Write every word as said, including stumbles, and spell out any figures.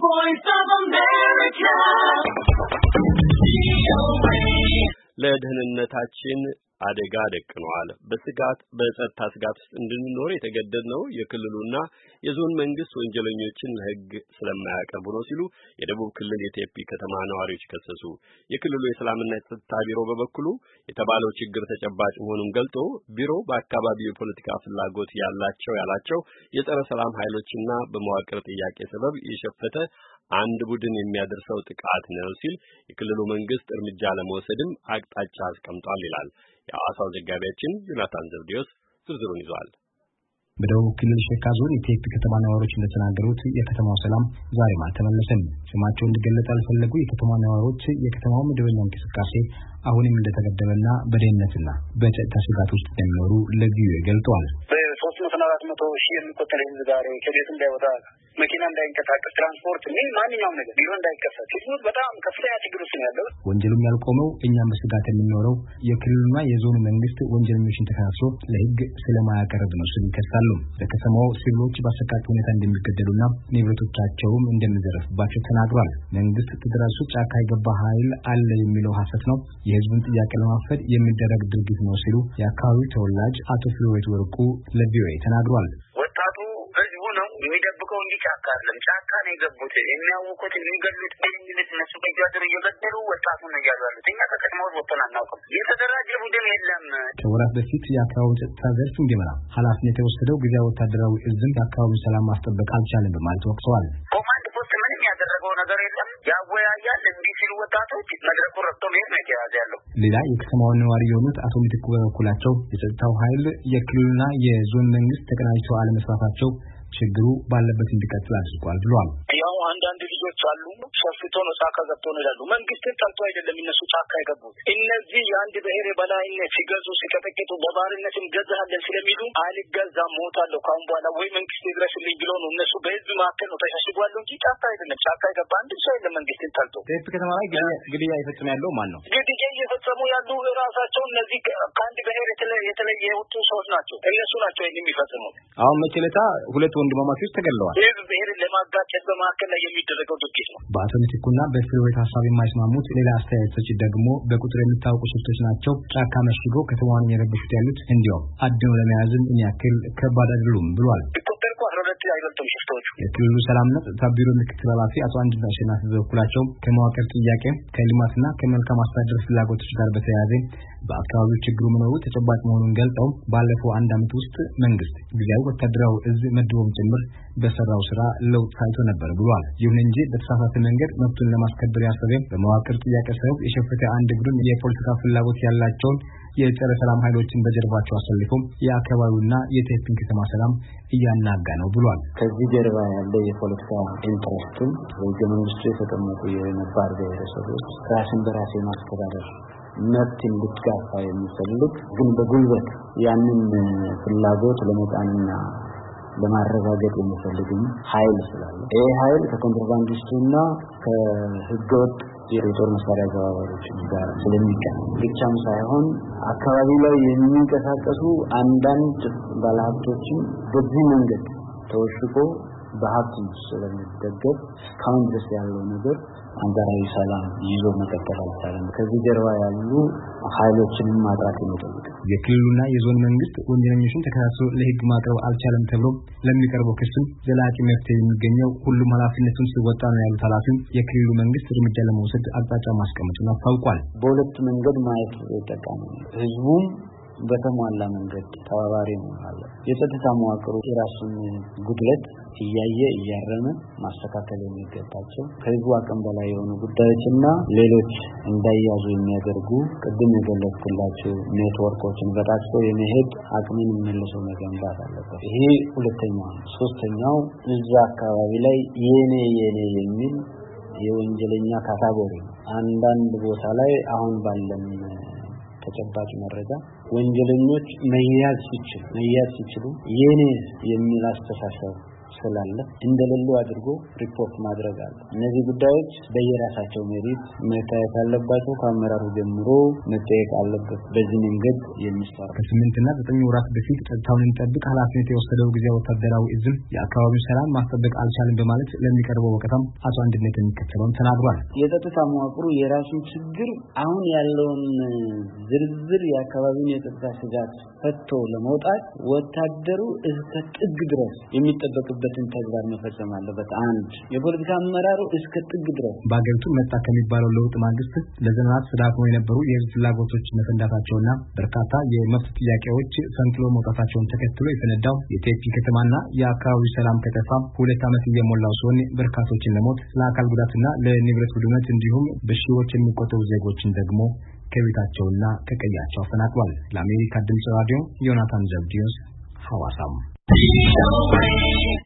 voice of America. ለደህንነታችን አደጋ ደቅኗል። በስጋት በጸጥታ ስጋት ውስጥ እንድንኖር የተገደድነው የክልሉና የዞን መንግስት ወንጀለኞችን ለህግ ስለማያቀርቡ ነው ሲሉ የደቡብ ክልል የቴፒ ከተማ ነዋሪዎች ከሰሱ። የክልሉ የሰላምና የጸጥታ ቢሮ በበኩሉ የተባለው ችግር ተጨባጭ መሆኑን ገልጦ ቢሮ በአካባቢው የፖለቲካ ፍላጎት ያላቸው ያላቸው የጸረ ሰላም ኃይሎችና በመዋቅር ጥያቄ ሰበብ የሸፈተ አንድ ቡድን የሚያደርሰው ጥቃት ነው ሲል የክልሉ መንግስት እርምጃ ለመውሰድም አቅጣጫ አስቀምጧል ይላል። የሐዋሳው ዘጋቢያችን ዮናታን ዘብዲዮስ ዝርዝሩን ይዟል። በደቡብ ክልል ሸካ ዞን የቴፒ ከተማ ነዋሪዎች እንደተናገሩት የከተማው ሰላም ዛሬም አልተመለሰም። ስማቸው እንዲገለጽ ያልፈለጉ የከተማ ነዋሪዎች የከተማው መደበኛ እንቅስቃሴ አሁንም እንደተገደበና በደህንነትና በጸጥታ ስጋት ውስጥ እንደሚኖሩ ለቪኦኤ ገልጸዋል። ሶስት መቶ አራት መቶ ሺህ የሚቆጠር ህዝብ ዛሬ ከቤት እንዳይወጣ መኪና እንዳይንቀሳቀስ ትራንስፖርት ምን ማንኛውም ነገር ቢሮ እንዳይከፈት ህዝቡ በጣም ከፍተኛ ችግር ውስጥ ነው ያለው። ወንጀሉም ያልቆመው እኛም በስጋት የምንኖረው የክልሉና የዞኑ መንግስት ወንጀለኞችን ተከታትሎ ለህግ ስለማያቀርብ ነው ሲሉ ይከሳሉ። በከተማው ሲቪሎች በአሰቃቂ ሁኔታ እንደሚገደሉና ንብረቶቻቸውም እንደሚዘረፍባቸው ተናግሯል። መንግስት ተደራጅቶ ጫካ የገባ ኃይል አለ የሚለው ሐሰት ነው፣ የህዝቡን ጥያቄ ለማፈድ የሚደረግ ድርጊት ነው ሲሉ የአካባቢው ተወላጅ አቶ ፍሎሬት ወርቁ ለቪኦኤ ተናግሯል። ወጣቱ ህዝቡ ነው የሚደብቀው እንጂ ጫካ አይደለም። ጫካ ነው የገቡት የሚያውቁት የሚገሉት በሚሉት እነሱ በእጃቸው እየገደሉ ወጣቱን ነው ያሉት። እኛ ከከተማው ወጥተን አናውቅም። የተደራጀ ቡድን የለም። ከወራት በፊት የአካባቢው ጸጥታ ዘርፍ እንዲመራ ኃላፊነት የወሰደው ጊዜያዊ ወታደራዊ እዝም የአካባቢውን ሰላም ማስጠበቅ አልቻለም በማለት ወቅሰዋል። ኮማንድ ፖስት ምንም ያደረገው ነገር የለም። ያወያያል እንዲህ ሲሉ ወጣቶች መድረኩ ረግጦ መሄድ ነው የተያዘ ያለው። ሌላ የከተማው ነዋሪ የሆኑት አቶ ምትኩ በበኩላቸው የጸጥታው ኃይል የክልልና የዞን መንግስት ተቀናጅተው አለመስራታቸው ችግሩ ባለበት እንዲቀጥል አድርጓል ብሏል። ያው አንዳንድ ልጆች አሉ ሸፍቶ ነው ጫካ ገብቶ ነው ይላሉ። መንግስትን ጠልቶ አይደለም እነሱ ጫካ የገቡት። እነዚህ የአንድ ብሔር በላይነት ሲገዙ ሲቀጠቅጡ በባርነትም ገዛለን ስለሚሉ አልገዛም ሞታለሁ ካሁን በኋላ ወይ መንግስት ይድረስልኝ ብሎ ነው እነሱ በህዝብ መካከል ነው ተሸሽጓል እንጂ ጫካ አይደለም። ጫካ የገባ አንድ ሰው የለም መንግስትን ጠልቶ። ቴፒ ከተማ ላይ ግድያ እየፈጸሙ ያለው ማን ነው? ግድያ እየፈጸሙ ያሉ ራሳቸው እነዚህ ከአንድ ብሔር የተለየ የወጡ ሰዎች ናቸው። እነሱ ናቸው የሚፈጽሙት። አሁን መቼለታ ሁለት ወንድማማቾች ተገለዋል። ይህ ብሔር ለማጋጨት በመካከል ላይ የሚደረገው ድርጊት ነው። በአቶ ምትኩና በፍሎሬት ሀሳብ የማይስማሙት ሌላ አስተያየቶች ደግሞ በቁጥር የሚታወቁ ሽፍቶች ናቸው ጫካ መሽገው ከተማዋን እየረበሹት ያሉት፣ እንዲያው አድነው ለመያዝም ያክል ከባድ አይደሉም ብሏል። አይበልጡም ሽፍቶቹ። የክልሉ ሰላምና ጸጥታ ቢሮ ምክትል ኃላፊ አቶ አንድና አሸናፊ በበኩላቸው ከመዋቅር ጥያቄ ከልማትና ከመልካም አስተዳደር ፍላጎቶች ጋር በተያያዘ በአካባቢው ችግሩ መኖሩ ተጨባጭ መሆኑን ገልጸው ባለፈው አንድ ዓመት ውስጥ መንግስት ጊዜያዊ ወታደራዊ እዝ መድቦም ጭምር በሰራው ስራ ለውጥ ታይቶ ነበር ብሏል። ይሁን እንጂ በተሳሳተ መንገድ መብቱን ለማስከበር ያሰበ በመዋቅር ጥያቄ ሰበብ የሸፈተ አንድ ቡድን የፖለቲካ ፍላጎት ያላቸውን የጸረ ሰላም ኃይሎችን በጀርባቸው አሰልፎም የአካባቢውና የቴፒን ከተማ ሰላም እያናጋ ነው ብሏል። ከዚህ ጀርባ ያለ የፖለቲካ ኢንትረስቱን በህገ መንግስቱ የተቀመጡ የነባር ብሔረሰቦች ራስን በራስ የማስተዳደር መብት እንዲጋፋ የሚፈልግ ግን በጉልበት ያንን ፍላጎት ለመጣንና ለማረጋገጥ የሚፈልግም ኃይል ስላለ ይሄ ኃይል ከኮንትራባንዲስቱና ከህገወጥ የጦር መሳሪያ ዘዋዋሪዎች ጋር ስለሚቀር ብቻም ሳይሆን አካባቢ ላይ የሚንቀሳቀሱ አንዳንድ ባለሀብቶችም በዚህ መንገድ ተወሽቆ በሀብት ስለሚደገፍ እስካሁን ድረስ ያለው ነገር አንጻራዊ ሰላም ይዞ መቀጠል አልቻለም። ከዚህ ጀርባ ያሉ ኃይሎችን ማጥራት የሚጠይቅ የክልሉና የዞን መንግስት ወንጀለኞችን ተከታትሎ ለህግ ማቅረብ አልቻለም ተብሎ ለሚቀርበው ክስ ዘላቂ መፍትሄ የሚገኘው ሁሉም ኃላፊነቱን ሲወጣ ነው ያሉት ኃላፊው የክልሉ መንግስት እርምጃ ለመውሰድ አቅጣጫ ማስቀመጡን አስታውቋል። በሁለት መንገድ ማየት ይጠቃሚ ህዝቡም በተሟላ መንገድ ተባባሪ ነው አለ። የጸጥታ መዋቅሩ የራሱን ጉድለት እያየ እያረመ ማስተካከል የሚገባቸው ከህዝቡ አቅም በላይ የሆኑ ጉዳዮችና ሌሎች እንዳያዙ የሚያደርጉ ቅድም የገለጽኩላቸው ኔትወርኮችን በጣጥፎ የመሄድ አቅምን መልሶ መገንባት አለበት። ይሄ ሁለተኛው። ሶስተኛው እዛ አካባቢ ላይ የኔ የኔ የሚል የወንጀለኛ ካታጎሪ አንዳንድ ቦታ ላይ አሁን ባለን ተጨባጭ መረጃ ወንጀለኞች መያዝ ሲችሉ መያዝ ሲችሉ የኔ የሚል አስተሳሰብ ስላለ እንደሌሉ አድርጎ ሪፖርት ማድረግ አለ። እነዚህ ጉዳዮች በየራሳቸው ሜሪት መታየት አለባቸው። ከአመራሩ ጀምሮ መጠየቅ አለበት። በዚህ መንገድ የሚሰራ ከስምንት እና ዘጠኝ ወራት በፊት ጸጥታውን እንጠብቅ ኃላፊነት የወሰደው ጊዜያዊ ወታደራዊ እዝም የአካባቢው ሰላም ማስጠበቅ አልቻለም በማለት ለሚቀርበው ወቀታም አቶ አንድነት የሚከተለውን ተናግሯል። የጸጥታ መዋቅሩ የራሱን ችግር አሁን ያለውን ዝርዝር የአካባቢውን የጸጥታ ስጋት ፈቶ ለመውጣት ወታደሩ እስከ ጥግ ድረስ የሚጠበቅበትን ተግባር መፈጸም አለበት። አንድ የፖለቲካ አመራሩ እስከ ጥግ ድረስ በአገሪቱ መጣ ከሚባለው ለውጥ ማግስት ለዘመናት ተዳክሞ የነበሩ የህዝብ ፍላጎቶች መፈንዳታቸውና በርካታ የመብት ጥያቄዎች ፈንቅሎ መውጣታቸውን ተከትሎ የፈነዳው የቴፒ ከተማና የአካባቢው ሰላም ከጠፋ ሁለት ዓመት እየሞላው ሲሆን በርካቶችን ለሞት ለአካል ጉዳትና ለንብረት ውድመት እንዲሁም በሺዎች የሚቆጠሩ ዜጎችን ደግሞ ከቤታቸውና ከቀያቸው አፈናቅሏል። ለአሜሪካ ድምጽ ራዲዮ ዮናታን ዘብዲዮስ ሐዋሳም